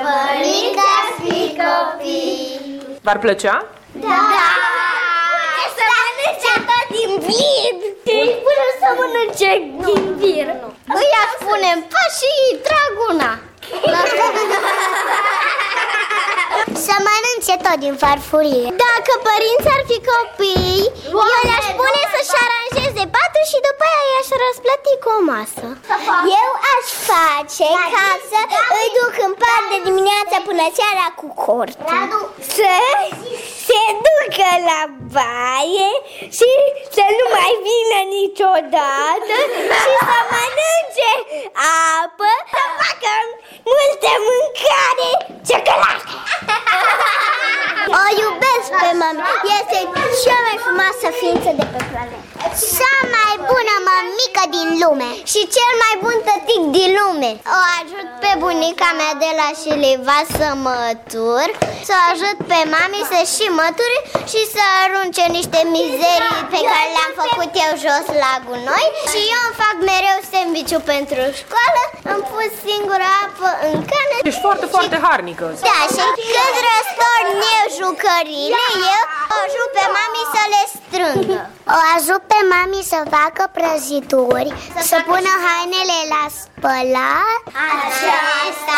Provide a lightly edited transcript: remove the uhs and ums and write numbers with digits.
părinți ar fi copii. V-ar plăcea? Da! Să mănânce tot din vir. Până să mănânce din vir. Îi spunem, pa și draguna. Să mănânce tot din farfurie. Dacă părinții ar fi copii, eu le-aș spune să-și aranjeze patul și după aia i-aș răsplăti cu o masă. Eu aș face ca să îi duc în pat de dimineața până seara cu cortul. Să se ducă la baie și să nu mai vină niciodată și să mănânce apă, să facă multă mâncare, ciocolată. O iubesc pe mami, este cea mai frumoasă ființă de pe planetă. Cea mai bună mămică din lume și cel mai bun tătic din lume. O ajut pe bunica mea de la Șileva să mătur, să ajut pe mami să și mături și să arunce niște mizerii pe care le-am făcut eu jos la gunoi. Și eu îmi fac mereu sandwich-ul pentru școală, îmi pun singură apă în cană. Ești foarte, foarte harnică. Da, și când răstorn eu jucăriile, eu o ajut pe mami să le strângă. O ajut pe mami să facă prăjituri, să pună hainele la spălat. Aceasta